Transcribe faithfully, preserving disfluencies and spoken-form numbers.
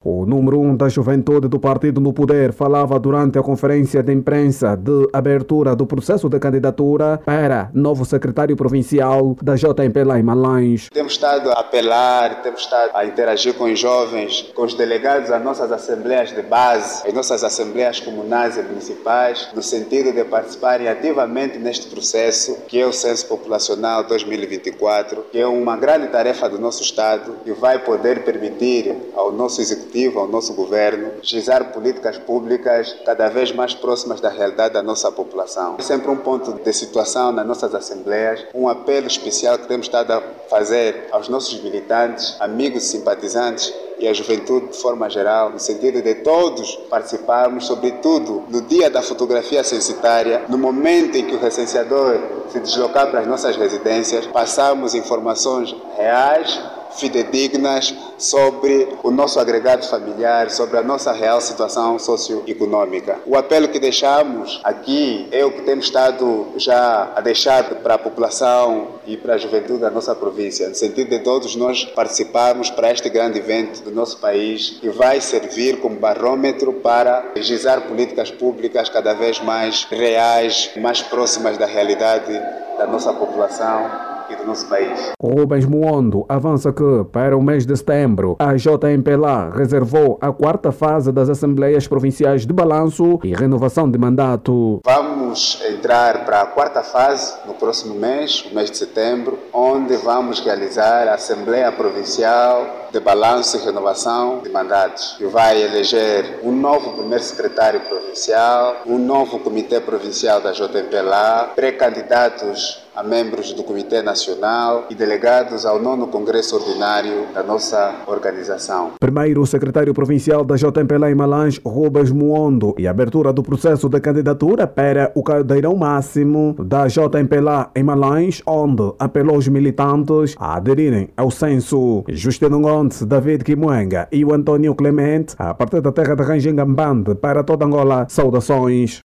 O número um da juventude do partido no poder falava durante a conferência de imprensa de abertura do processo de candidatura para novo secretário provincial da J M P lá em Malães. Temos estado a apelar, temos estado a interagir com os jovens, com os delegados das nossas assembleias de base, as nossas assembleias comunais e municipais, no sentido de participarem ativamente neste processo, que é o Censo Populacional dois mil e vinte e quatro, que é uma grande tarefa do nosso Estado e vai poder permitir ao nosso Executivo, ao nosso Governo, gizar políticas públicas cada vez mais próximas da realidade da nossa população. É sempre um ponto de situação nas nossas assembleias, um apelo especial que temos estado a fazer aos nossos militantes, amigos e simpatizantes e à juventude de forma geral, no sentido de todos participarmos, sobretudo no dia da fotografia censitária, no momento em que o recenseador se deslocar para as nossas residências, passarmos informações reais, fidedignas sobre o nosso agregado familiar, sobre a nossa real situação socioeconômica. O apelo que deixamos aqui é o que temos estado já a deixar para a população e para a juventude da nossa província, no sentido de todos nós participarmos para este grande evento do nosso país, que vai servir como barômetro para gizar políticas públicas cada vez mais reais, mais próximas da realidade da nossa população e do nosso país. Rubens Muondo avança que, para o mês de setembro, a J M P lá reservou a quarta fase das Assembleias Provinciais de Balanço e renovação de mandato. Vamos entrar para a quarta fase no próximo mês, o mês de setembro, onde vamos realizar a Assembleia Provincial de Balanço e Renovação de Mandatos, que vai eleger um novo primeiro secretário provincial, um novo comitê provincial da J M P lá, pré-candidatos a membros do Comitê Nacional e delegados ao nono Congresso Ordinário da nossa organização. Primeiro, o secretário provincial da J M P lá em Malães, Rubens Muondo, e a abertura do processo de candidatura para o caldeirão máximo da J M P lá em Malães, onde apelou os militantes a aderirem ao censo. Justino Gontes, David Kimuenga e o Antônio Clemente, a partir da terra de Ranjingambande, para toda Angola, saudações.